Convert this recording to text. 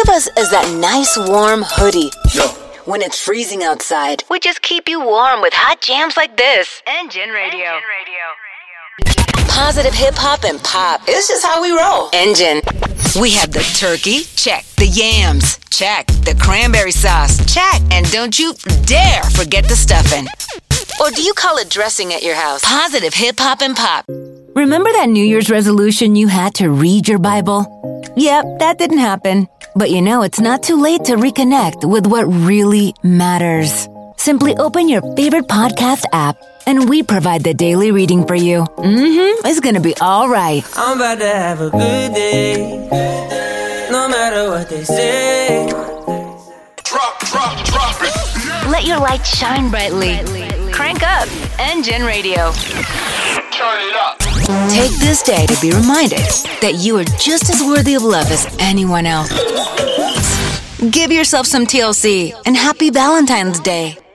us as that nice warm hoodie. Yo. When it's freezing outside, we just keep you warm with hot jams like this. Engine Radio. Positive hip-hop and pop. It's just how we roll. Engine. We have the turkey, check. The yams, check. The cranberry sauce, check. And don't you dare forget the stuffing. Or do you call it dressing at your house? Positive hip-hop and pop. Remember that New Year's resolution you had to read your Bible? Yep, that didn't happen. But you know, it's not too late to reconnect with what really matters. Simply open your favorite podcast app, and we provide the daily reading for you. It's gonna be all right. I'm about to have a good day, no matter what they say. Drop it. Let your light shine brightly. Crank up Engine Radio. Turn it up. Take this day to be reminded that you are just as worthy of love as anyone else. Give yourself some TLC and happy Valentine's Day.